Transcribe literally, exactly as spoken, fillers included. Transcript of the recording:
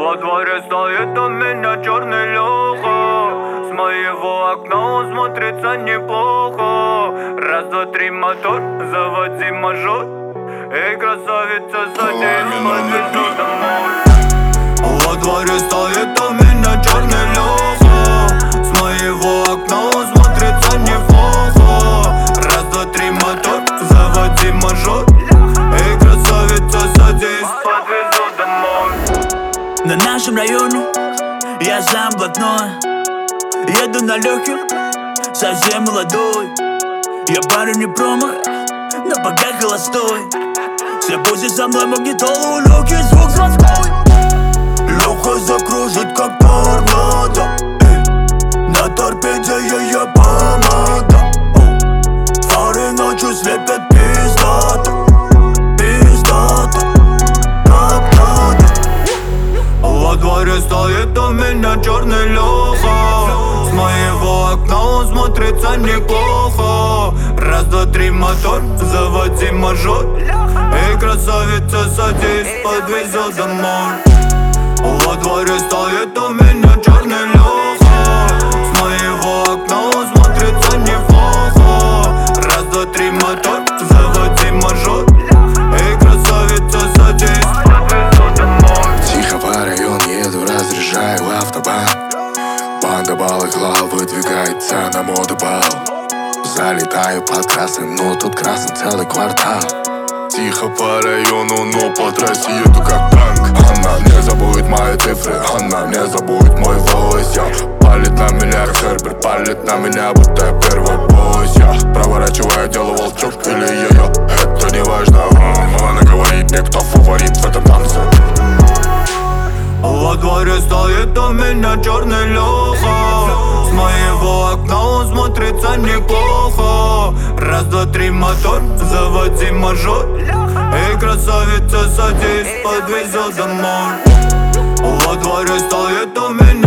Во дворе стоит у меня черный Леха. С моего окна он смотрится неплохо. Раз, два, три, мотор, заводи мажор. Эй, красавица, садись, подвезу домой. Во дворе стоит у меня черный Леха. С моего окна он смотрится неплохо. Раз, два, три, мотор, заводи мажор. Эй, красавица, садись, подвезу домой. На нашем районе я сам блатной. Еду на легких, совсем молодой. Я парень не промах, но пока холостой. Все пусть со мной магнитолу, легкий звук заводской. Леха закружит как торнадо. На торпеде ее помада. Фары ночью слепят пиздато. Пиздато, как надо. Во дворе стоит у меня черный Леха. С моего окна он смотрится неплохо. Раз, два, три, мотор, заводи мажор. Эй, красавица, садись, подвезу домой. Во дворе стоит у меня черный Леха. С моего окна он смотрится неплохо. Раз, два, три, мотор, заводи мажор. Эй, красавица, садись, подвезу домой. Тихо по району еду, разряжаю автобан. Банда балаклав выдвигается на модубал. Залетаю под красным, но тут красный целый квартал. Тихо по району, но по трассе еду как танк. Она не забудет мои цифры, она не забудет мой войс. Палит на меня как Херберт, палит на меня, будто я первый босс. Я проворачиваю дело волчок или ее, это не важно. Она говорит мне, кто фаворит в этом танце. Во дворе стоит у меня черный Леха. С моего окна он смотрится неплохо. Раз, два, три, мотор, заводи мажор. Эй, красавица, садись, подвезу домой. Во дворе стоит у меня